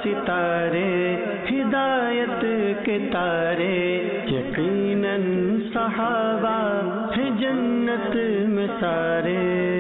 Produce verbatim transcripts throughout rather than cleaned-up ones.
ستارے ہدایت کے تارے، یقیناً صحابہ ہے جنت میں سارے،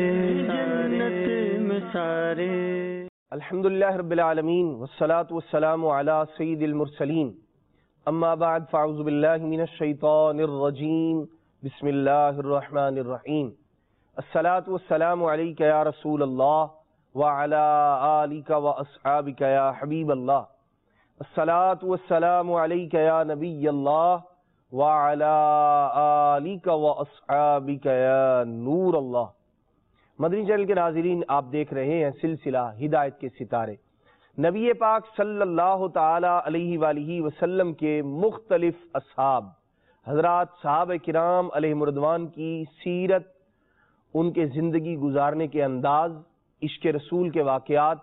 جنت میں سارے۔ الحمدللہ رب العالمین والصلاة والسلام علی سید المرسلین، اما بعد فاعوذ باللہ من الشیطان الرجیم، بسم اللہ الرحمن الرحیم۔ الصلاة والسلام علیک یا رسول اللہ وعلی آلک واصحابک یا حبیب اللہ، الصلاة والسلام علیک یا نبی اللہ وعلی آلک واصحابک یا نور اللہ۔ مدنی چینل کے ناظرین، آپ دیکھ رہے ہیں سلسلہ ہدایت کے ستارے۔ نبی پاک صلی اللہ تعالی علیہ وآلہ وسلم کے مختلف اصحاب حضرات صحابہ کرام علیہ رضوان کی سیرت، ان کے زندگی گزارنے کے انداز، عشق رسول کے واقعات،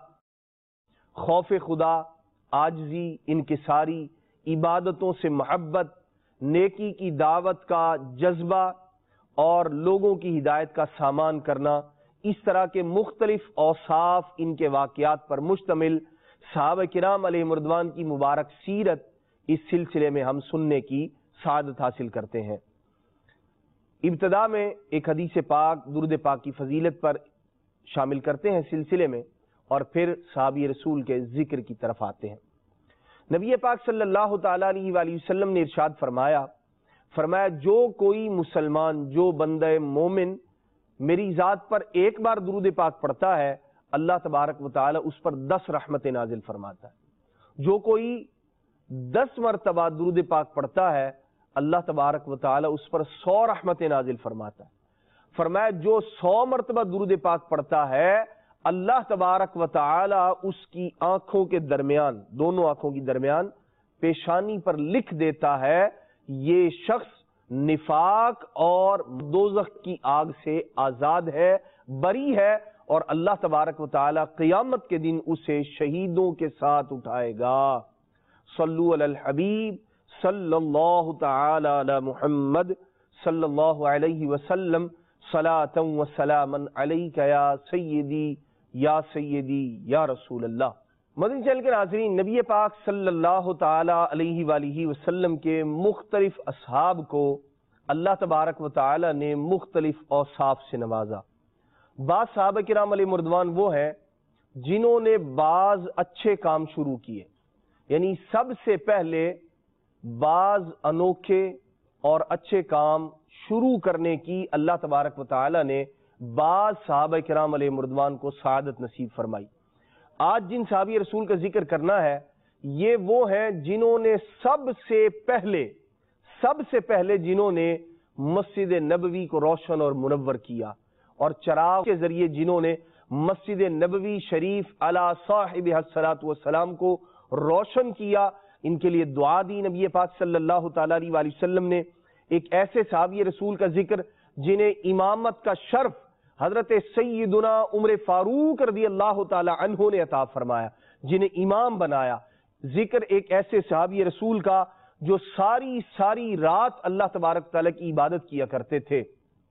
خوف خدا، عاجزی، انکساری، عبادتوں سے محبت، نیکی کی دعوت کا جذبہ اور لوگوں کی ہدایت کا سامان کرنا، اس طرح کے مختلف اوصاف ان کے واقعات پر مشتمل صحابہ کرام علیہ رضوان کی مبارک سیرت اس سلسلے میں ہم سننے کی سعادت حاصل کرتے ہیں۔ ابتدا میں ایک حدیث پاک درود پاک کی فضیلت پر شامل کرتے ہیں سلسلے میں، اور پھر صحابی رسول کے ذکر کی طرف آتے ہیں۔ نبی پاک صلی اللہ تعالی علیہ وآلہ وسلم نے ارشاد فرمایا فرمایا جو کوئی مسلمان، جو بندہ مومن میری ذات پر ایک بار درود پاک پڑھتا ہے، اللہ تبارک و تعالی اس پر دس رحمت نازل فرماتا ہے۔ جو کوئی دس مرتبہ درود پاک پڑھتا ہے، اللہ تبارک و تعالی اس پر سو رحمت نازل فرماتا ہے۔ فرمایا جو سو مرتبہ درود پاک پڑھتا ہے، اللہ تبارک و تعالی اس کی آنکھوں کے درمیان، دونوں آنکھوں کی درمیان پیشانی پر لکھ دیتا ہے، یہ شخص نفاق اور دوزخ کی آگ سے آزاد ہے، بری ہے، اور اللہ تبارک و تعالی قیامت کے دن اسے شہیدوں کے ساتھ اٹھائے گا۔ صلو علی الحبیب صلی اللہ تعالی علی محمد صلی اللہ علیہ وسلم، صلاۃ و سلاما علیک یا سیدی یا سیدی یا رسول اللہ۔ مدنی چینل کے ناظرین، نبی پاک صلی اللہ تعالی علیہ وآلہ وسلم کے مختلف اصحاب کو اللہ تبارک و تعالی نے مختلف اوصاف سے نوازا۔ بعض صحابہ کرام علیہ رضوان وہ ہیں جنہوں نے بعض اچھے کام شروع کیے، یعنی سب سے پہلے بعض انوکھے اور اچھے کام شروع کرنے کی اللہ تبارک و تعالی نے بعض صحابہ کرام علیہ رضوان کو سعادت نصیب فرمائی۔ آج جن صحابی رسول کا ذکر کرنا ہے، یہ وہ ہیں جنہوں نے سب سے پہلے سب سے پہلے جنہوں نے مسجد نبوی کو روشن اور منور کیا، اور چراغ کے ذریعے جنہوں نے مسجد نبوی شریف علی صاحبہ الصلاۃ والسلام کو روشن کیا۔ ان کے لیے دعا دی نبی پاک صلی اللہ تعالی علیہ وآلہ وسلم نے۔ ایک ایسے صحابی رسول کا ذکر جنہیں امامت کا شرف حضرت سیدنا عمر فاروق رضی اللہ تعالی عنہ نے عطا فرمایا، جنہیں امام بنایا۔ ذکر ایک ایسے صحابی رسول کا جو ساری ساری رات اللہ تبارک تعالی کی عبادت کیا کرتے تھے،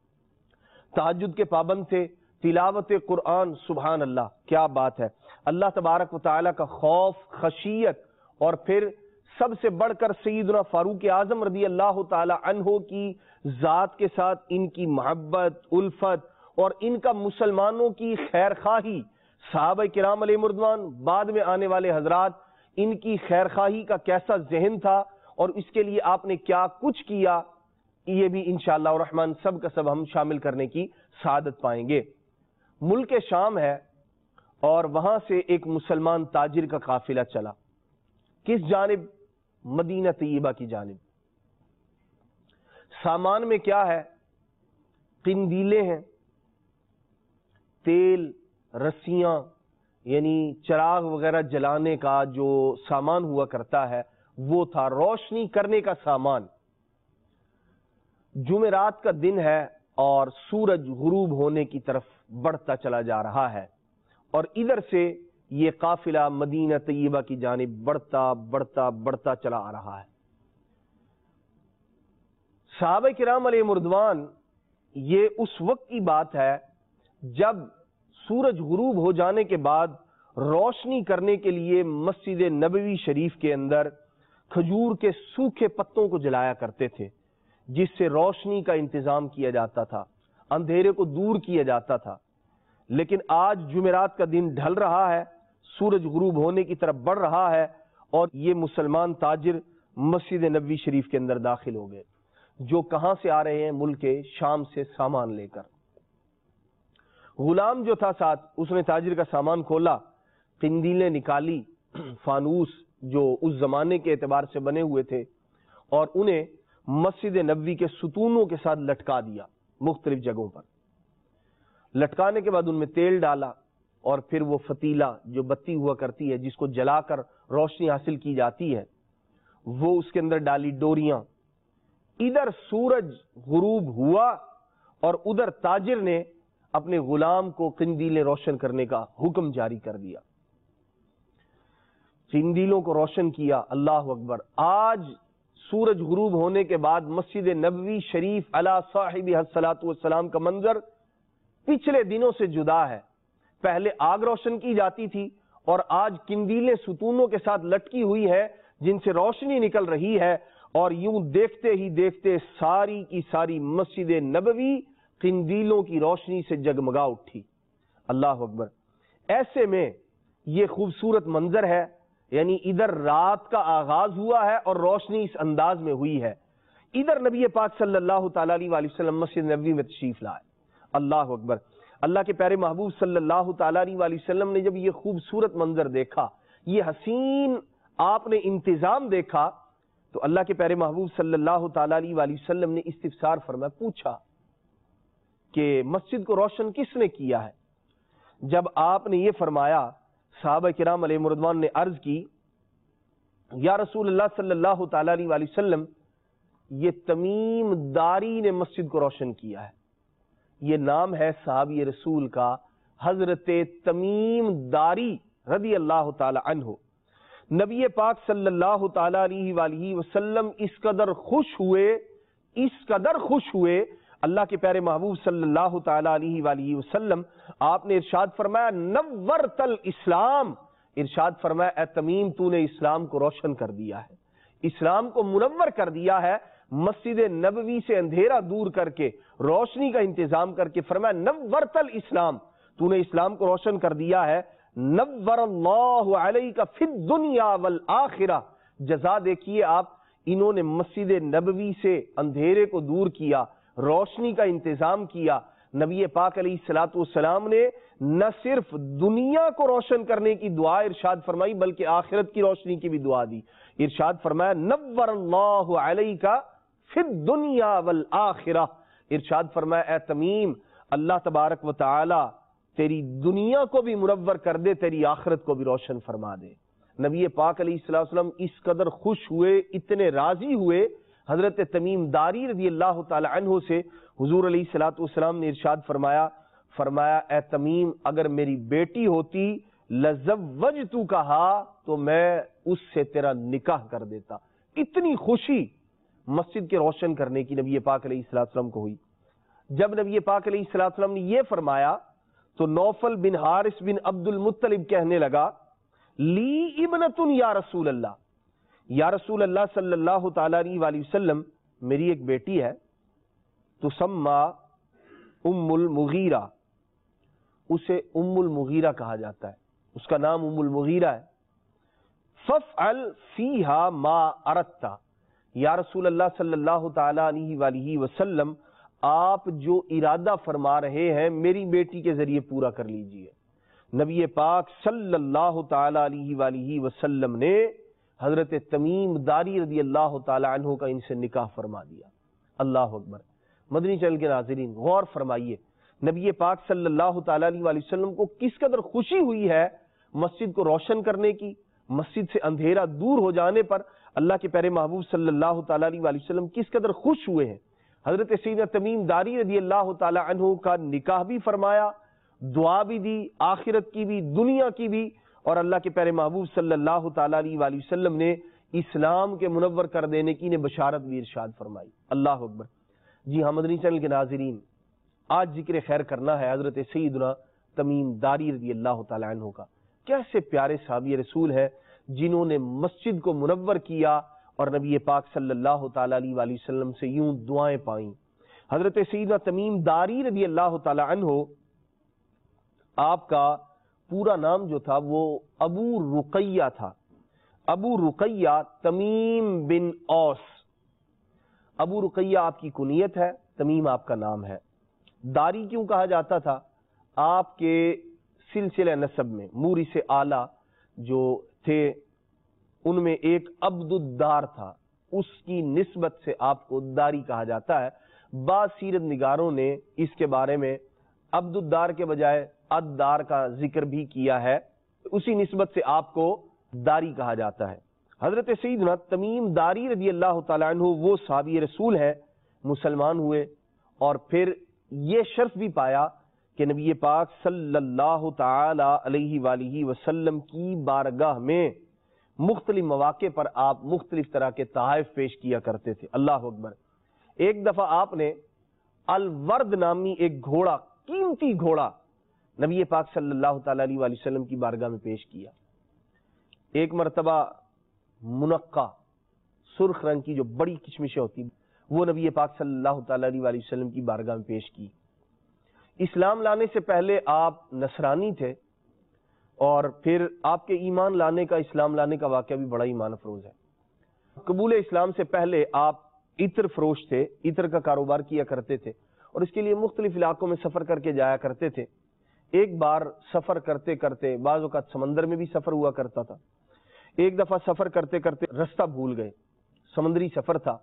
تہجد کے پابند تھے، تلاوت قرآن، سبحان اللہ، کیا بات ہے۔ اللہ تبارک و تعالی کا خوف، خشیت، اور پھر سب سے بڑھ کر سیدنا فاروق اعظم رضی اللہ تعالی عنہ کی ذات کے ساتھ ان کی محبت، الفت، اور ان کا مسلمانوں کی خیر خواہی، صحابہ کرام علیہ رضوان، بعد میں آنے والے حضرات، ان کی خیر خواہی کا کیسا ذہن تھا، اور اس کے لیے آپ نے کیا کچھ کیا، یہ بھی انشاءاللہ الرحمن سب کا سب ہم شامل کرنے کی سعادت پائیں گے۔ ملک شام ہے، اور وہاں سے ایک مسلمان تاجر کا قافلہ چلا، کس جانب؟ مدینہ طیبہ کی جانب۔ سامان میں کیا ہے؟ قندیلیں ہیں، تیل، رسیاں، یعنی چراغ وغیرہ جلانے کا جو سامان ہوا کرتا ہے وہ تھا، روشنی کرنے کا سامان۔ جمعرات کا دن ہے اور سورج غروب ہونے کی طرف بڑھتا چلا جا رہا ہے، اور ادھر سے یہ قافلہ مدینہ طیبہ کی جانب بڑھتا بڑھتا بڑھتا چلا آ رہا ہے۔ صحابہ کرام علیہ رضوان، یہ اس وقت کی بات ہے جب سورج غروب ہو جانے کے بعد روشنی کرنے کے لیے مسجد نبوی شریف کے اندر کھجور کے سوکھے پتوں کو جلایا کرتے تھے، جس سے روشنی کا انتظام کیا جاتا تھا، اندھیرے کو دور کیا جاتا تھا۔ لیکن آج جمعرات کا دن ڈھل رہا ہے، سورج غروب ہونے کی طرف بڑھ رہا ہے، اور یہ مسلمان تاجر مسجد نبوی شریف کے اندر داخل ہو گئے، جو کہاں سے آ رہے ہیں؟ ملک شام سے سامان لے کر۔ غلام جو تھا ساتھ، اس نے تاجر کا سامان کھولا، قندیلیں نکالی، فانوس جو اس زمانے کے اعتبار سے بنے ہوئے تھے، اور انہیں مسجد نبوی کے ستونوں کے ساتھ لٹکا دیا مختلف جگہوں پر۔ لٹکانے کے بعد ان میں تیل ڈالا، اور پھر وہ فتیلہ جو بتی ہوا کرتی ہے جس کو جلا کر روشنی حاصل کی جاتی ہے، وہ اس کے اندر ڈالی ڈوریاں۔ ادھر سورج غروب ہوا اور ادھر تاجر نے اپنے غلام کو قندیلیں روشن کرنے کا حکم جاری کر دیا۔ قندیلوں کو روشن کیا۔ اللہ اکبر۔ آج سورج غروب ہونے کے بعد مسجد نبوی شریف علی صاحب الصلاۃ والسلام کا منظر پچھلے دنوں سے جدا ہے۔ پہلے آگ روشن کی جاتی تھی، اور آج قندیلیں ستونوں کے ساتھ لٹکی ہوئی ہے جن سے روشنی نکل رہی ہے، اور یوں دیکھتے ہی دیکھتے ساری کی ساری مسجد نبوی قندیلوں کی روشنی سے جگمگا اٹھی۔ اللہ اکبر۔ ایسے میں یہ خوبصورت منظر ہے، یعنی ادھر رات کا آغاز ہوا ہے اور روشنی اس انداز میں ہوئی ہے، ادھر نبی پاک صلی اللہ تعالی علیہ وآلہ وسلم مسجد نبوی میں تشریف لائے۔ اللہ اکبر۔ اللہ کے پیارے محبوب صلی اللہ تعالی علیہ وآلہ وسلم نے جب یہ خوبصورت منظر دیکھا، یہ حسین آپ نے انتظام دیکھا، تو اللہ کے پیارے محبوب صلی اللہ تعالی علیہ وآلہ وسلم نے استفسار فرمایا، پوچھا کہ مسجد کو روشن کس نے کیا ہے؟ جب آپ نے یہ فرمایا، صحابہ کرام علیہ رضوان نے عرض کی، یا رسول اللہ صلی اللہ تعالی علیہ وآلہ وسلم، یہ تمیم داری نے مسجد کو روشن کیا ہے۔ یہ نام ہے صحابی رسول کا، حضرت تمیم داری رضی اللہ تعالی عنہ۔ نبی پاک صلی اللہ تعالی علیہ وآلہ وسلم اس قدر خوش ہوئے، اس قدر خوش ہوئے، اللہ کے پیارے محبوب صلی اللہ تعالی علیہ وآلہ وسلم آپ نے ارشاد فرمایا، نورت الاسلام، ارشاد فرمایا اے تمیم تو نے اسلام کو روشن کر دیا ہے، اسلام کو منور کر دیا ہے۔ مسجد نبوی سے اندھیرا دور کر کے روشنی کا انتظام کر کے فرمایا، نورت الاسلام، تو نے اسلام کو روشن کر دیا ہے۔ نور اللہ علیک فی الدنیا والآخرہ، جزا دیکھیے آپ، انہوں نے مسجد نبوی سے اندھیرے کو دور کیا، روشنی کا انتظام کیا۔ نبی پاک علیہ الصلوۃ والسلام نے نہ صرف دنیا کو روشن کرنے کی دعا ارشاد فرمائی، بلکہ آخرت کی روشنی کی بھی دعا دی۔ ارشاد فرمایا، نور اللہ علیک فی الدنیا والآخرہ، ارشاد فرمایا اے تمیم، اللہ تبارک و تعالی تیری دنیا کو بھی منور کر دے، تیری آخرت کو بھی روشن فرما دے۔ نبی پاک علیہ الصلوۃ والسلام اس قدر خوش ہوئے، اتنے راضی ہوئے حضرت تمیم داری رضی اللہ تعالی عنہ سے، حضور علیہ الصلوۃ والسلام نے ارشاد فرمایا فرمایا اے تمیم، اگر میری بیٹی ہوتی لزوجتو کہا تو میں اس سے تیرا نکاح کر دیتا۔ اتنی خوشی مسجد کے روشن کرنے کی نبی پاک علیہ الصلوۃ والسلام کو ہوئی۔ جب نبی پاک علیہ الصلوۃ والسلام نے یہ فرمایا تو نوفل بن حارث بن عبد المطلب کہنے لگا، لی ابنۃ یا رسول اللہ، یا رسول اللہ صلی اللہ تعالی علیہ وآلہ وسلم، میری ایک بیٹی ہے، تسمى ام المغیرہ، اسے ام المغیرہ کہا جاتا ہے، اس کا نام ام المغیرہ ہے۔ فافعل فیہا ما اردت، یا رسول اللہ صلی اللہ تعالی علیہ وآلہ وسلم، آپ جو ارادہ فرما رہے ہیں میری بیٹی کے ذریعے پورا کر لیجئے۔ نبی پاک صلی اللہ تعالی علیہ وآلہ وسلم نے حضرت تمیم داری رضی اللہ تعالی عنہ کا ان سے نکاح فرما دیا۔ اللہ اکبر۔ مدنی چینل کے ناظرین غور فرمائیے، نبی پاک صلی اللہ تعالی علیہ وآلہ وسلم کو کس قدر خوشی ہوئی ہے مسجد کو روشن کرنے کی، مسجد سے اندھیرا دور ہو جانے پر اللہ کے پیارے محبوب صلی اللہ تعالی علیہ وآلہ وسلم کس قدر خوش ہوئے ہیں۔ حضرت سیدنا تمیم داری رضی اللہ تعالی عنہ کا نکاح بھی فرمایا، دعا بھی دی، آخرت کی بھی، دنیا کی بھی، اور اللہ کے پیارے محبوب صلی اللہ تعالی علیہ وآلہ وسلم نے اسلام کے منور کر دینے کی نے بشارت بھی ارشاد فرمائی۔ اللہ اکبر۔ جی ہاں مدنی چینل کے ناظرین، آج ذکر خیر کرنا ہے حضرت سیدنا تمیم داری رضی اللہ تعالی عنہ کا۔ کیسے پیارے صحابی رسول ہیں جنہوں نے مسجد کو منور کیا اور نبی پاک صلی اللہ تعالی علیہ وآلہ وسلم سے یوں دعائیں پائیں۔ حضرت سیدنا تمیم داری رضی اللہ تعالی عنہ، آپ کا پورا نام جو تھا وہ ابو رقیہ تھا، ابو رقیہ تمیم بن اوس۔ ابو رقیہ آپ کی کنیت ہے، تمیم آپ کا نام ہے۔ داری کیوں کہا جاتا تھا؟ آپ کے سلسلہ نسب میں مورث اعلیٰ جو تھے ان میں ایک عبد الدار تھا، اس کی نسبت سے آپ کو داری کہا جاتا ہے۔ بعض سیرت نگاروں نے اس کے بارے میں عبد الدار کے بجائے الدار کا ذکر بھی کیا ہے، اسی نسبت سے آپ کو داری کہا جاتا ہے۔ حضرت سیدنا تمیم داری رضی اللہ تعالیٰ عنہ وہ صحابی رسول ہے، مسلمان ہوئے اور پھر یہ شرف بھی پایا کہ نبی پاک صلی اللہ تعالی علیہ وآلہ وسلم کی بارگاہ میں مختلف مواقع پر آپ مختلف طرح کے تحائف پیش کیا کرتے تھے۔ اللہ اکبر۔ ایک دفعہ آپ نے الورد نامی ایک گھوڑا، قیمتی گھوڑا، نبی پاک صلی اللہ تعالی علیہ وآلہ وسلم کی بارگاہ میں پیش کیا۔ ایک مرتبہ منقع سرخ رنگ کی جو بڑی کشمشیں ہوتی وہ نبی پاک صلی اللہ تعالی علیہ وآلہ وسلم کی بارگاہ میں پیش کی۔ اسلام لانے سے پہلے آپ نصرانی تھے اور پھر آپ کے ایمان لانے کا، اسلام لانے کا واقعہ بھی بڑا ایمان افروز ہے۔ قبول اسلام سے پہلے آپ عطر فروش تھے، عطر کا کاروبار کیا کرتے تھے اور اس کے لیے مختلف علاقوں میں سفر کر کے جایا کرتے تھے۔ ایک بار سفر کرتے کرتے، بعض اوقات سمندر میں بھی سفر ہوا کرتا تھا، ایک دفعہ سفر کرتے کرتے رستہ بھول گئے، سمندری سفر تھا،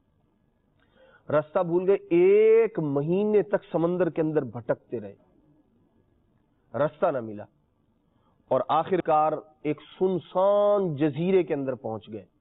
رستہ بھول گئے، ایک مہینے تک سمندر کے اندر بھٹکتے رہے، رستہ نہ ملا اور آخر کار ایک سنسان جزیرے کے اندر پہنچ گئے۔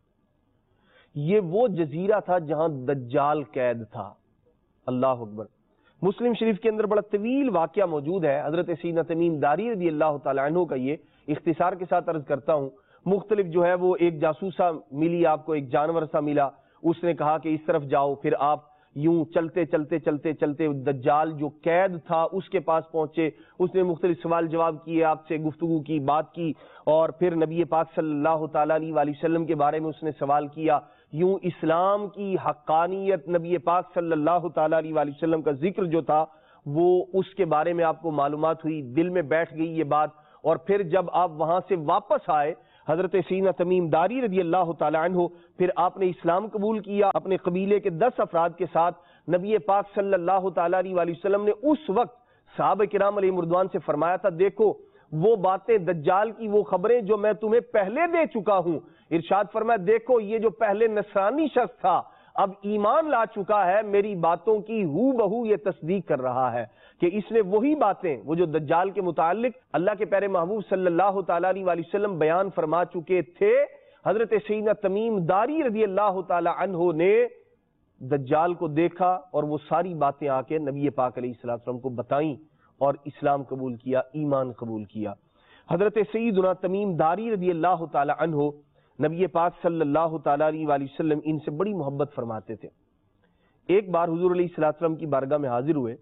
یہ وہ جزیرہ تھا جہاں دجال قید تھا۔ اللہ اکبر۔ مسلم شریف کے اندر بڑا طویل واقعہ موجود ہے حضرت سیدنا تمیم داری رضی اللہ تعالی عنہ کا، یہ اختصار کے ساتھ عرض کرتا ہوں۔ مختلف جو ہے وہ ایک جاسوسا ملی آپ کو، ایک جانور سا ملا، اس نے کہا کہ اس طرف جاؤ، پھر آپ یوں چلتے چلتے چلتے چلتے دجال جو قید تھا اس کے پاس پہنچے، اس نے مختلف سوال جواب کیے، آپ سے گفتگو کی، بات کی، اور پھر نبی پاک صلی اللہ تعالی علیہ وآلہ وسلم کے بارے میں اس نے سوال کیا۔ یوں اسلام کی حقانیت، نبی پاک صلی اللہ تعالی علیہ وآلہ وسلم کا ذکر جو تھا وہ اس کے بارے میں آپ کو معلومات ہوئی، دل میں بیٹھ گئی یہ بات، اور پھر جب آپ وہاں سے واپس آئے حضرت سیدنا تمیم داری رضی اللہ تعالی عنہ، پھر آپ نے اسلام قبول کیا اپنے قبیلے کے دس افراد کے ساتھ۔ نبی پاک صلی اللہ تعالی علیہ وآلہ وسلم نے اس وقت صحابہ کرام علیہ مردوان سے فرمایا تھا، دیکھو وہ باتیں دجال کی، وہ خبریں جو میں تمہیں پہلے دے چکا ہوں۔ ارشاد فرمایا، دیکھو یہ جو پہلے نصرانی شخص تھا اب ایمان لا چکا ہے، میری باتوں کی ہو بہو یہ تصدیق کر رہا ہے کہ اس نے وہی باتیں، وہ جو دجال کے متعلق اللہ کے پیارے محبوب صلی اللہ تعالی علیہ وآلہ وسلم بیان فرما چکے تھے، حضرت سیدنا تمیم داری رضی اللہ تعالی عنہ نے دجال کو دیکھا اور وہ ساری باتیں آ کے نبی پاک علیہ الصلوۃ والسلام کو بتائیں اور اسلام قبول کیا، ایمان قبول کیا۔ حضرت سیدنا تمیم داری رضی اللہ تعالی عنہ، نبی پاک صلی اللہ تعالی علیہ وآلہ وسلم ان سے بڑی محبت فرماتے تھے۔ ایک بار حضور علیہ الصلوۃ والسلام کی بارگاہ میں حاضر ہوئے،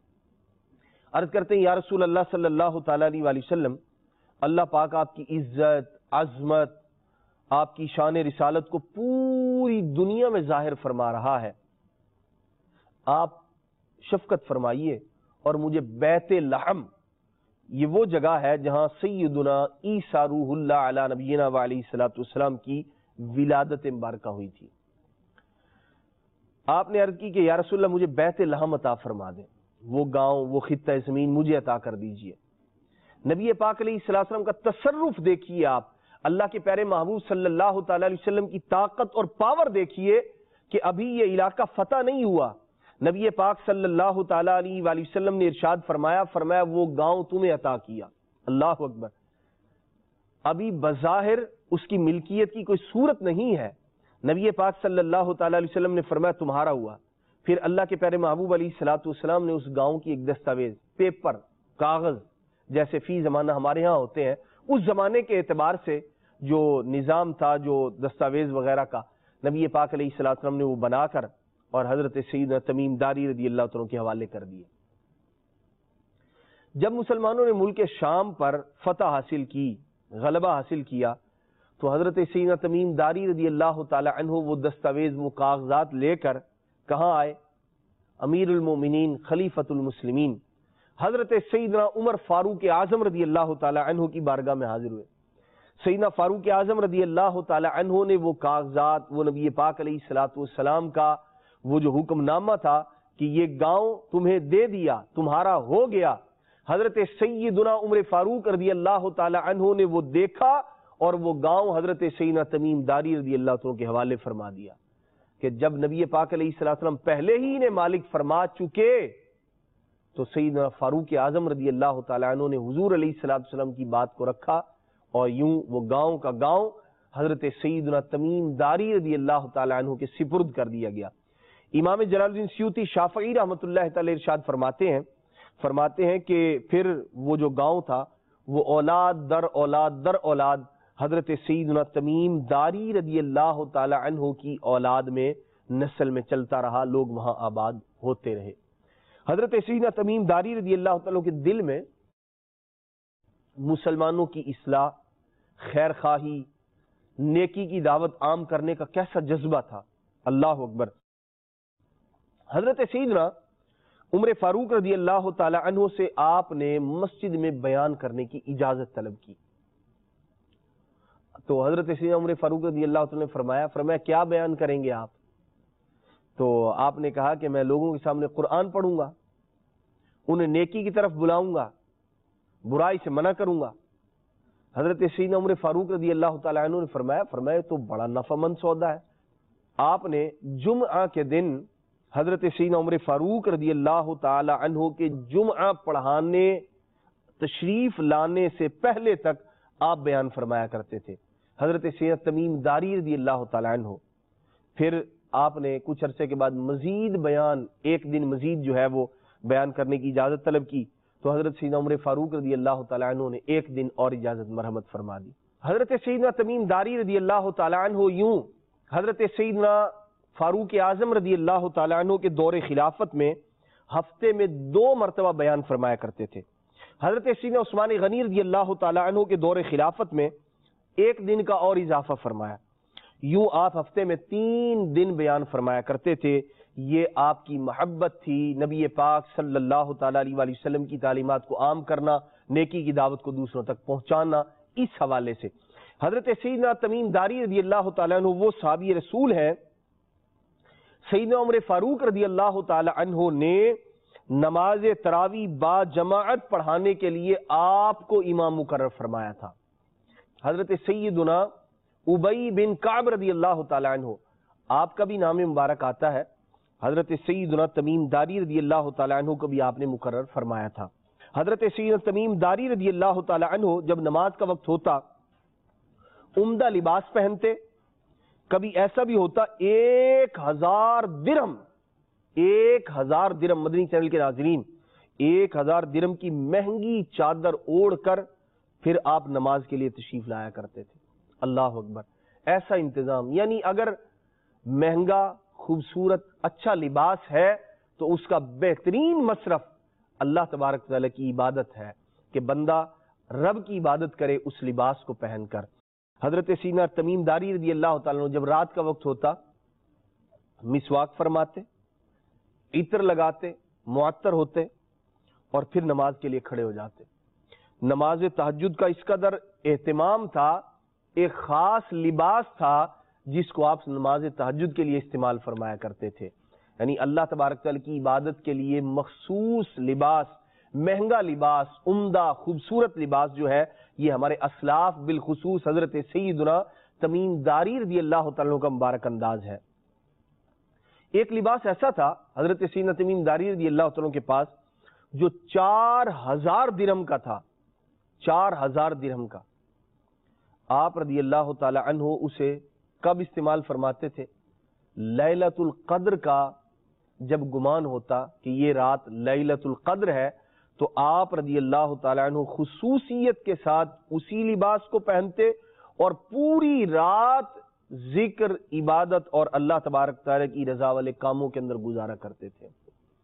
عرض کرتے ہیں یا رسول اللہ صلی اللہ تعالی علیہ وآلہ وسلم، اللہ پاک آپ کی عزت، عظمت، آپ کی شان رسالت کو پوری دنیا میں ظاہر فرما رہا ہے، آپ شفقت فرمائیے اور مجھے بیت لحم، یہ وہ جگہ ہے جہاں سیدنا عیسیٰ روح اللہ علی نبینا و علیہ الصلوۃ والسلام کی ولادت مبارکہ ہوئی تھی۔ آپ نے عرض کی کہ یا رسول اللہ مجھے بیت لحم عطا فرما دیں، وہ گاؤں، وہ خطہ زمین مجھے عطا کر دیجئے۔ نبی پاک علیہ الصلوۃ والسلام کا تصرف دیکھیے، آپ اللہ کے پیارے محبوب صلی اللہ تعالی علیہ وسلم کی طاقت اور پاور دیکھیے کہ ابھی یہ علاقہ فتح نہیں ہوا، نبی پاک صلی اللہ تعالی علیہ وآلہ وسلم نے ارشاد فرمایا فرمایا وہ گاؤں تمہیں عطا کیا۔ اللہ اکبر۔ ابھی بظاہر اس کی ملکیت کی کوئی صورت نہیں ہے، نبی پاک صلی اللہ تعالی علیہ وسلم نے فرمایا تمہارا ہوا۔ پھر اللہ کے پیارے محبوب علیہ الصلوۃ والسلام نے اس گاؤں کی ایک دستاویز، پیپر، کاغذ جیسے فی زمانہ ہمارے ہاں ہوتے ہیں، اس زمانے کے اعتبار سے جو نظام تھا، جو دستاویز وغیرہ کا، نبی پاک علیہ الصلوۃ والسلام نے وہ بنا کر اور حضرت سیدنا تمیم داری رضی اللہ تعالیٰ کے حوالے کر دیے۔ جب مسلمانوں نے ملک شام پر فتح حاصل کی غلبہ حاصل کیا تو حضرت سیدنا تمیم داری رضی اللہ تعالی عنہ وہ دستاویز وہ کاغذات لے کر کہاں آئے؟ امیر المومنین خلیفۃ المسلمین حضرت سیدنا عمر فاروق اعظم رضی اللہ تعالی عنہ کی بارگاہ میں حاضر ہوئے۔ سیدنا فاروق اعظم رضی اللہ تعالی عنہ نے وہ کاغذات، وہ نبی پاک علیہ الصلوۃ والسلام کا وہ جو حکم نامہ تھا کہ یہ گاؤں تمہیں دے دیا، تمہارا ہو گیا، حضرت سیدنا عمر فاروق رضی اللہ تعالی عنہ نے وہ دیکھا اور وہ گاؤں حضرت سیدنا تمیم داری رضی اللہ عنہ کے حوالے فرما دیا کہ جب نبی پاک علیہ السلام پہلے ہی نے مالک فرما چکے تو سیدنا فاروق اعظم رضی اللہ تعالی عنہ نے حضور علیہ السلام کی بات کو رکھا اور یوں وہ گاؤں کا گاؤں حضرت سیدنا تمیم داری رضی اللہ تعالی عنہ کے سپرد کر دیا گیا۔ امام جلال الدین سیوطی شافعی رحمۃ اللہ تعالی ارشاد فرماتے ہیں فرماتے ہیں کہ پھر وہ جو گاؤں تھا وہ اولاد در اولاد در اولاد حضرت سیدنا تمیم داری رضی اللہ تعالی عنہ کی اولاد میں نسل میں چلتا رہا، لوگ وہاں آباد ہوتے رہے۔ حضرت سیدنا تمیم داری رضی اللہ تعالی کے دل میں مسلمانوں کی اصلاح، خیر خواہی، نیکی کی دعوت عام کرنے کا کیسا جذبہ تھا، اللہ اکبر۔ حضرت سیدنا عمر فاروق رضی اللہ تعالی عنہ سے آپ نے مسجد میں بیان کرنے کی اجازت طلب کی تو حضرت سیدنا عمر فاروق رضی اللہ تعالی نے فرمایا فرمایا کیا بیان کریں گے آپ؟ تو آپ نے کہا کہ میں لوگوں کے سامنے قرآن پڑھوں گا، انہیں نیکی کی طرف بلاؤں گا، برائی سے منع کروں گا۔ حضرت سیدنا عمر فاروق رضی اللہ تعالی عنہ نے فرمایا فرمایا تو بڑا نفع مند سودا ہے۔ آپ نے جمعہ کے دن حضرت سیدنا عمر فاروق رضی اللہ تعالی عنہ کے جمعہ پڑھانے تشریف لانے سے پہلے تک آپ بیان فرمایا کرتے تھے۔ حضرت سیدنا تمیم داری رضی اللہ تعالی عنہ پھر آپ نے کچھ عرصے کے بعد مزید بیان، ایک دن مزید جو ہے وہ بیان کرنے کی اجازت طلب کی تو حضرت سیدنا عمر فاروق رضی اللہ تعالی عنہ نے ایک دن اور اجازت مرحمت فرما دی۔ حضرت سیدنا تمیم داری رضی اللہ تعالی عنہ یوں حضرت سیدنا فاروق اعظم رضی اللہ تعالی عنہ کے دور خلافت میں ہفتے میں دو مرتبہ بیان فرمایا کرتے تھے۔ حضرت سیدنا عثمان غنی رضی اللہ تعالی عنہ کے دور خلافت میں ایک دن کا اور اضافہ فرمایا، یوں آپ ہفتے میں تین دن بیان فرمایا کرتے تھے۔ یہ آپ کی محبت تھی، نبی پاک صلی اللہ تعالی علیہ وآلہ وسلم کی تعلیمات کو عام کرنا، نیکی کی دعوت کو دوسروں تک پہنچانا۔ اس حوالے سے حضرت سیدنا تمیم داری رضی اللہ تعالی عنہ وہ صحابی رسول ہیں، سیدنا عمر فاروق رضی اللہ تعالی عنہ نے نماز تراویح با جماعت پڑھانے کے لیے آپ کو امام مقرر فرمایا تھا۔ حضرت سیدنا ابی بن کعب رضی اللہ تعالی عنہ، آپ کا بھی نام مبارک آتا ہے، حضرت سیدنا تمیم داری رضی اللہ تعالی عنہ کو بھی آپ نے مقرر فرمایا تھا۔ حضرت سیدنا تمیم داری رضی اللہ تعالی عنہ جب نماز کا وقت ہوتا عمدہ لباس پہنتے، کبھی ایسا بھی ہوتا ایک ہزار درہم ایک ہزار درہم مدنی چینل کے ناظرین ایک ہزار درہم کی مہنگی چادر اوڑھ کر پھر آپ نماز کے لیے تشریف لایا کرتے تھے۔ اللہ اکبر، ایسا انتظام، یعنی اگر مہنگا خوبصورت اچھا لباس ہے تو اس کا بہترین مصرف اللہ تبارک تعالیٰ کی عبادت ہے کہ بندہ رب کی عبادت کرے اس لباس کو پہن کر۔ حضرت سیدنا تمیم داری رضی اللہ تعالیٰ عنہ جب رات کا وقت ہوتا مسواک فرماتے، عطر لگاتے، معطر ہوتے اور پھر نماز کے لیے کھڑے ہو جاتے۔ نماز تہجد کا اس قدر اہتمام تھا، ایک خاص لباس تھا جس کو آپ نماز تہجد کے لیے استعمال فرمایا کرتے تھے، یعنی اللہ تبارک تعالیٰ کی عبادت کے لیے مخصوص لباس، مہنگا لباس، عمدہ خوبصورت لباس جو ہے یہ ہمارے اسلاف بالخصوص حضرت سیدنا تمیم داری رضی اللہ تعالیٰ کا مبارک انداز ہے۔ ایک لباس ایسا تھا حضرت سیدنا تمیم داری رضی اللہ تعالیٰ کے پاس جو چار ہزار درہم کا تھا، چار ہزار درہم کا۔ آپ رضی اللہ تعالی عنہ اسے کب استعمال فرماتے تھے؟ لیلۃ القدر کا جب گمان ہوتا کہ یہ رات لیلۃ القدر ہے تو آپ رضی اللہ تعالی عنہ خصوصیت کے ساتھ اسی لباس کو پہنتے اور پوری رات ذکر، عبادت اور اللہ تبارک تعالی کی رضا والے کاموں کے اندر گزارا کرتے تھے۔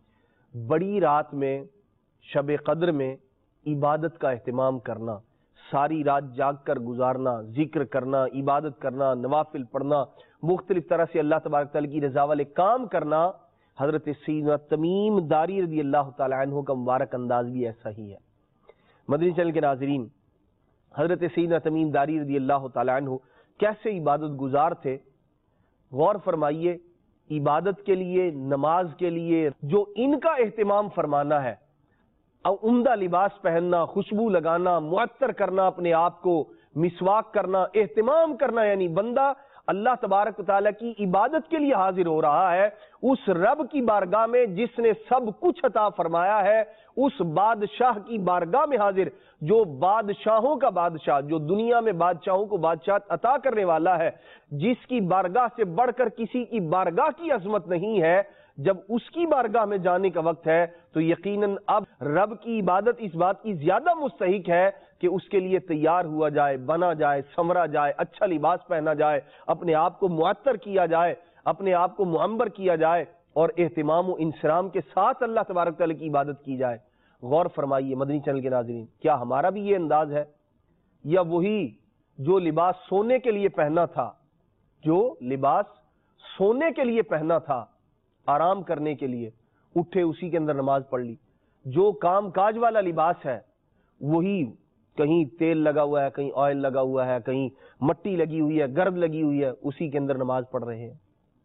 بڑی رات میں، شب قدر میں عبادت کا اہتمام کرنا، ساری رات جاگ کر گزارنا، ذکر کرنا، عبادت کرنا، نوافل پڑھنا، مختلف طرح سے اللہ تبارک تعالیٰ کی رضا والے کام کرنا، حضرت سیدنا تمیم داری رضی اللہ تعالی عنہ کا مبارک انداز بھی ایسا ہی ہے۔ مدنی چینل کے ناظرین، حضرت سیدنا تمیم داری رضی اللہ تعالی عنہ کیسے عبادت گزار تھے، غور فرمائیے۔ عبادت کے لیے، نماز کے لیے جو ان کا اہتمام فرمانا ہے، عمدہ لباس پہننا، خوشبو لگانا، معطر کرنا، اپنے آپ کو مسواک کرنا، اہتمام کرنا، یعنی بندہ اللہ تبارک و تعالیٰ کی عبادت کے لیے حاضر ہو رہا ہے اس رب کی بارگاہ میں جس نے سب کچھ عطا فرمایا ہے، اس بادشاہ کی بارگاہ میں حاضر جو بادشاہوں کا بادشاہ، جو دنیا میں بادشاہوں کو بادشاہت عطا کرنے والا ہے، جس کی بارگاہ سے بڑھ کر کسی کی بارگاہ کی عظمت نہیں ہے۔ جب اس کی بارگاہ میں جانے کا وقت ہے تو یقیناً اب رب کی عبادت اس بات کی زیادہ مستحق ہے کہ اس کے لیے تیار ہوا جائے، بنا جائے، سمرا جائے، اچھا لباس پہنا جائے، اپنے آپ کو معطر کیا جائے، اپنے آپ کو معمر کیا جائے اور اہتمام و انصرام کے ساتھ اللہ تبارک تعالیٰ کی عبادت کی جائے۔ غور فرمائیے مدنی چینل کے ناظرین، کیا ہمارا بھی یہ انداز ہے، یا وہی جو لباس سونے کے لیے پہنا تھا، جو لباس سونے کے لیے پہنا تھا، آرام کرنے کے لیے اٹھے اسی کے اندر نماز پڑھ لی، جو کام کاج والا لباس ہے وہی کہیں تیل لگا ہوا ہے، کہیں آئل لگا ہوا ہے، کہیں مٹی لگی ہوئی ہے، گرد لگی ہوئی ہے، اسی کے اندر نماز پڑھ رہے ہیں۔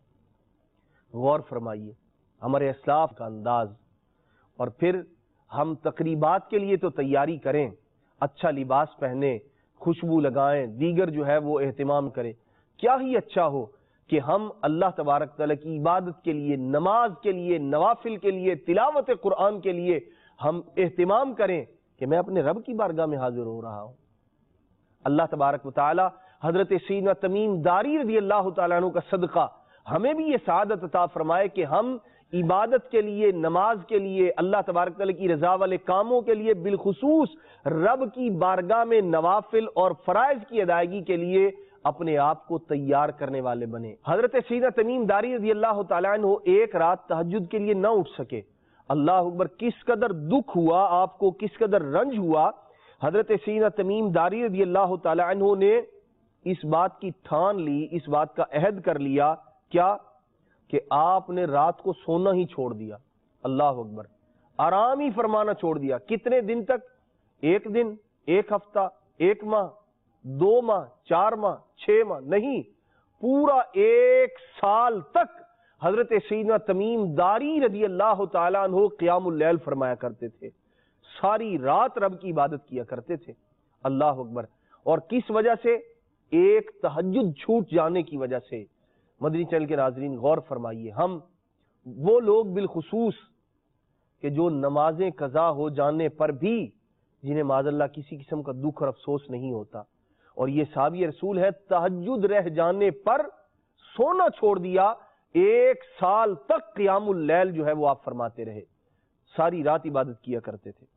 غور فرمائیے ہمارے اسلاف کا انداز۔ اور پھر ہم تقریبات کے لیے تو تیاری کریں، اچھا لباس پہنیں، خوشبو لگائیں، دیگر جو ہے وہ اہتمام کریں۔ کیا ہی اچھا ہو کہ ہم اللہ تبارک تعالیٰ کی عبادت کے لیے، نماز کے لیے، نوافل کے لیے، تلاوت قرآن کے لیے ہم اہتمام کریں کہ میں اپنے رب کی بارگاہ میں حاضر ہو رہا ہوں۔ اللہ تبارک و تعالیٰ حضرت سیدنا تمیم داری رضی اللہ تعالیٰ عنہ کا صدقہ ہمیں بھی یہ سعادت عطا فرمائے کہ ہم عبادت کے لیے، نماز کے لیے، اللہ تبارک تعالیٰ کی رضا والے کاموں کے لیے، بالخصوص رب کی بارگاہ میں نوافل اور فرائض کی ادائیگی کے لیے اپنے آپ کو تیار کرنے والے بنے۔ حضرت سیدنا تمیم داری رضی اللہ تعالیٰ عنہ ایک رات تہجد کے لیے نہ اٹھ سکے۔ اللہ اکبر، کس قدر دکھ ہوا آپ کو، کس قدر رنج ہوا۔ حضرت سیدنا تمیم داری رضی اللہ تعالیٰ عنہ نے اس بات کی ٹھان لی، اس بات کا عہد کر لیا، کیا کہ آپ نے رات کو سونا ہی چھوڑ دیا۔ اللہ اکبر، آرام ہی فرمانا چھوڑ دیا۔ کتنے دن تک؟ ایک دن، ایک ہفتہ، ایک ماہ، دو ماہ، چار ماہ، چھ ماہ نہیں، پورا ایک سال تک حضرت سیدنا تمیم داری رضی اللہ تعالیٰ عنہ قیام اللیل فرمایا کرتے تھے، ساری رات رب کی عبادت کیا کرتے تھے۔ اللہ اکبر، اور کس وجہ سے؟ ایک تہجد چھوٹ جانے کی وجہ سے۔ مدنی چینل کے ناظرین غور فرمائیے، ہم وہ لوگ بالخصوص کہ جو نمازیں قضا ہو جانے پر بھی جنہیں معاذ اللہ کسی قسم کا دکھ اور افسوس نہیں ہوتا، اور یہ صحابی رسول ہے، تہجد رہ جانے پر سونا چھوڑ دیا، ایک سال تک قیام اللیل جو ہے وہ آپ فرماتے رہے، ساری رات عبادت کیا کرتے تھے۔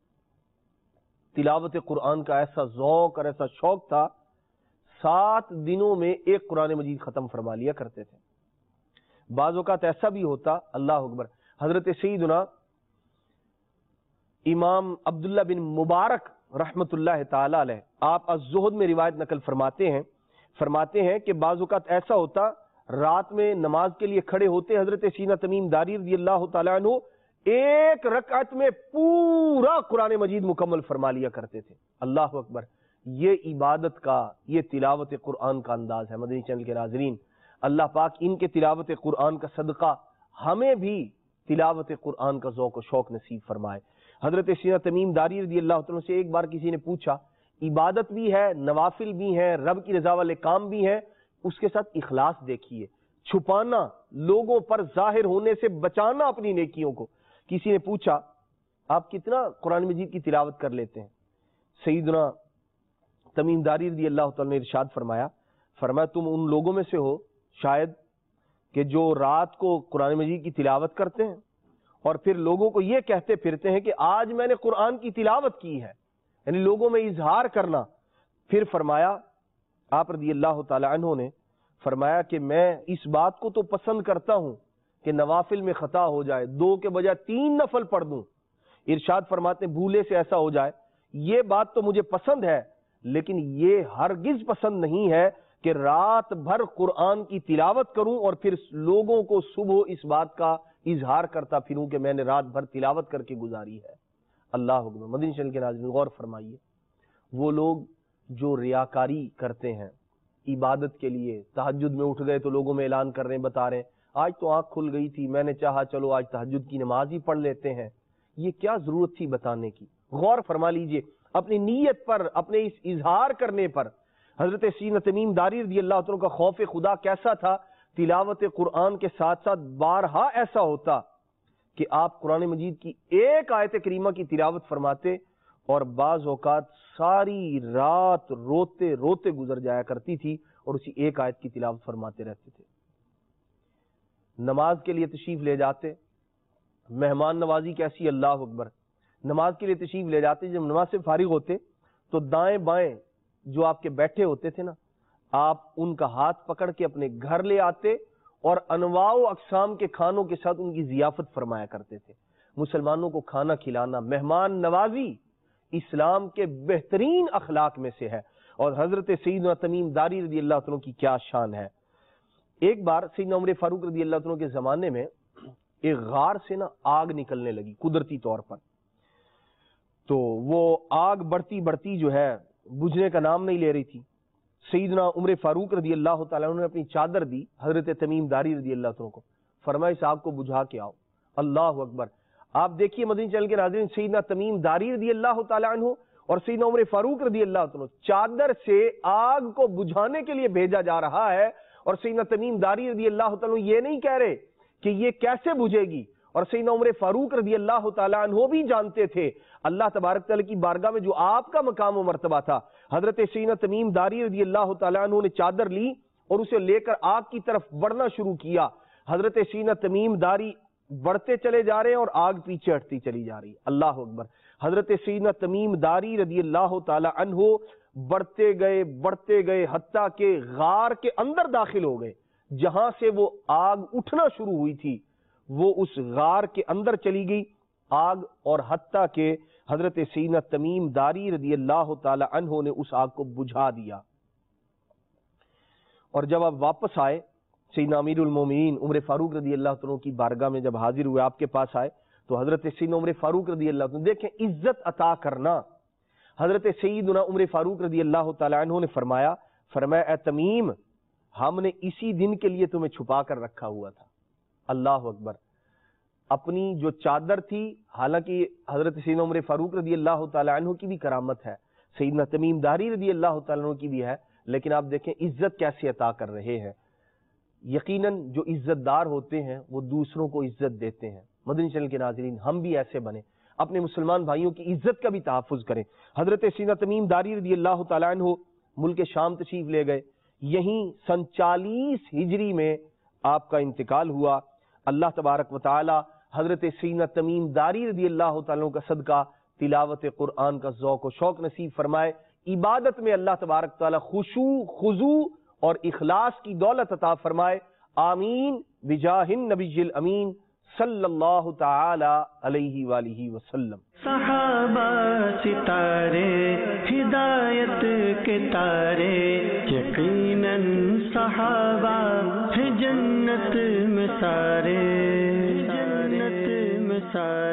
تلاوت قرآن کا ایسا ذوق اور ایسا شوق تھا، سات دنوں میں ایک قرآن مجید ختم فرما لیا کرتے تھے۔ بعض اوقات ایسا بھی ہوتا، اللہ اکبر، حضرت سیدنا امام عبداللہ بن مبارک رحمت اللہ تعالی علیہ، آپ الزہد میں روایت نقل فرماتے ہیں فرماتے ہیں کہ بعض اوقات ایسا ہوتا، رات میں نماز کے لیے کھڑے ہوتے حضرت سیدنا تمیم داری رضی اللہ تعالیٰ عنہ ایک رکعت میں پورا قرآن مجید مکمل فرما لیا کرتے تھے۔ اللہ اکبر، یہ عبادت کا، یہ تلاوت قرآن کا انداز ہے۔ مدنی چینل کے ناظرین، اللہ پاک ان کے تلاوت قرآن کا صدقہ ہمیں بھی تلاوت قرآن کا ذوق و شوق نصیب فرمائے۔ حضرت سیدنا تمیم داری رضی اللہ تعالیٰ سے ایک بار کسی نے پوچھا، عبادت بھی ہے، نوافل بھی ہیں، رب کی رضا والے کام بھی ہیں، اس کے ساتھ اخلاص دیکھیے، چھپانا، لوگوں پر ظاہر ہونے سے بچانا اپنی نیکیوں کو۔ کسی نے پوچھا، آپ کتنا قرآن مجید کی تلاوت کر لیتے ہیں؟ سیدنا تمیم داری رضی اللہ تعالیٰ نے ارشاد فرمایا فرمایا تم ان لوگوں میں سے ہو شاید کہ جو رات کو قرآن مجید کی تلاوت کرتے ہیں اور پھر لوگوں کو یہ کہتے پھرتے ہیں کہ آج میں نے قرآن کی تلاوت کی ہے، یعنی لوگوں میں اظہار کرنا۔ پھر فرمایا آپ رضی اللہ تعالی عنہ نے فرمایا کہ میں اس بات کو تو پسند کرتا ہوں کہ نوافل میں خطا ہو جائے، دو کے بجائے تین نفل پڑھ دوں۔ ارشاد فرماتے ہیں بھولے سے ایسا ہو جائے، یہ بات تو مجھے پسند ہے، لیکن یہ ہرگز پسند نہیں ہے کہ رات بھر قرآن کی تلاوت کروں اور پھر لوگوں کو صبح اس بات کا اظہار کرتا پھروں کہ میں نے رات بھر تلاوت کر کے گزاری ہے۔ اللہ اکبر۔ مدنی چینل کے ناظرین غور فرمائیے، وہ لوگ جو ریاکاری کرتے ہیں عبادت کے لیے، تہجد میں اٹھ گئے تو لوگوں میں اعلان کر رہے ہیں، بتا رہے ہیں آج تو آنکھ کھل گئی تھی، میں نے چاہا چلو آج تہجد کی نماز ہی پڑھ لیتے ہیں، یہ کیا ضرورت تھی بتانے کی؟ غور فرما لیجئے اپنی نیت پر، اپنے اس اظہار کرنے پر۔ حضرت سیدنا تمیم داری رضی اللہ عنہ کا خوف خدا کیسا تھا؟ تلاوت قرآن کے ساتھ ساتھ بارہا ایسا ہوتا کہ آپ قرآن مجید کی ایک آیت کریمہ کی تلاوت فرماتے اور بعض اوقات ساری رات روتے روتے گزر جایا کرتی تھی اور اسی ایک آیت کی تلاوت فرماتے رہتے تھے۔ نماز کے لیے تشریف لے جاتے، مہمان نوازی کیسی، اللہ اکبر۔ نماز کے لیے تشریف لے جاتے، جب نماز سے فارغ ہوتے تو دائیں بائیں جو آپ کے بیٹھے ہوتے تھے نا، آپ ان کا ہاتھ پکڑ کے اپنے گھر لے آتے اور انواع و اقسام کے کھانوں کے ساتھ ان کی ضیافت فرمایا کرتے تھے۔ مسلمانوں کو کھانا کھلانا، مہمان نوازی اسلام کے بہترین اخلاق میں سے ہے، اور حضرت سیدنا تمیم داری رضی اللہ عنہ کی کیا شان ہے۔ ایک بار سیدنا عمر فاروق رضی اللہ عنہ کے زمانے میں ایک غار سے نا آگ نکلنے لگی قدرتی طور پر، تو وہ آگ بڑھتی بڑھتی جو ہے بجھنے کا نام نہیں لے رہی تھی۔ سیدنا عمر فاروق رضی اللہ تعالیٰ عنہ نے اپنی چادر دی حضرت تمیم داری رضی اللہ عنہ کو، فرمایا اس آگ کو بجھا کے آؤ۔ اللہ اکبر۔ آپ دیکھیے مدنی چینل کے ناظرین، سیدنا تمیم داری رضی اللہ تعالیٰ عنہ اور سیدنا عمر فاروق رضی اللہ عنہ چادر سے آگ کو بجھانے کے لیے بھیجا جا رہا ہے، اور سیدنا تمیم داری رضی اللہ عنہ یہ نہیں کہہ رہے کہ یہ کیسے بجھے گی، اور سیدنا عمر فاروق رضی اللہ تعالیٰ عنہ بھی جانتے تھے اللہ تبارک تعالیٰ کی بارگاہ میں جو آپ کا مقام و مرتبہ تھا۔ حضرت سیدنا تمیم داری رضی اللہ تعالیٰ عنہ نے چادر لی اور اسے لے کر آگ کی طرف بڑھنا شروع کیا۔ حضرت سیدنا تمیم داری بڑھتے چلے جا رہے ہیں اور آگ پیچھے ہٹتی چلی جا رہی ہے۔ اللہ اکبر۔ حضرت سیدنا تمیم داری رضی اللہ تعالیٰ عنہ بڑھتے گئے بڑھتے گئے حتیٰ کہ غار کے اندر داخل ہو گئے، جہاں سے وہ آگ اٹھنا شروع ہوئی تھی وہ اس غار کے اندر چلی گئی آگ، اور حتیٰ کہ حضرت سیدنا تمیم داری رضی اللہ تعالی عنہ نے اس آگ کو بجھا دیا۔ اور جب آپ واپس آئے، سیدنا امیر المومنین عمر فاروق رضی اللہ عنہ کی بارگاہ میں جب حاضر ہوئے، آپ کے پاس آئے تو حضرت سیدنا عمر فاروق رضی اللہ عنہ، دیکھیں عزت عطا کرنا، حضرت سیدنا عمر فاروق رضی اللہ تعالی عنہ نے فرمایا فرمایا اے تمیم، ہم نے اسی دن کے لیے تمہیں چھپا کر رکھا ہوا تھا۔ اللہ اکبر۔ اپنی جو چادر تھی، حالانکہ حضرت سیدنا عمر فاروق رضی اللہ تعالی عنہ کی بھی کرامت ہے، سیدنا تمیم داری رضی اللہ تعالی عنہ کی بھی ہے، لیکن آپ دیکھیں عزت کیسے عطا کر رہے ہیں۔ یقیناً جو عزت دار ہوتے ہیں وہ دوسروں کو عزت دیتے ہیں۔ مدنی چینل کے ناظرین، ہم بھی ایسے بنیں، اپنے مسلمان بھائیوں کی عزت کا بھی تحفظ کریں۔ حضرت سیدنا تمیم داری رضی اللہ تعالی عنہ ملک شام تشریف لے گئے، یہیں سن چالیس ہجری میں آپ کا انتقال ہوا۔ اللہ تبارک و تعالی حضرت سیدنا تمیم داری رضی اللہ تعالیٰ عنہ کا صدقہ تلاوت قرآن کا ذوق و شوق نصیب فرمائے، عبادت میں اللہ تبارک تعالیٰ خشوع خضوع اور اخلاص کی دولت عطا فرمائے، آمین بجاہ النبی الامین صلی اللہ تعالی علیہ وآلہ وسلم۔ صحابہ ستارے ہدایت کے تارے، یقیناً صحابہ ہیں جنت میں سارے، جنت میں سارے۔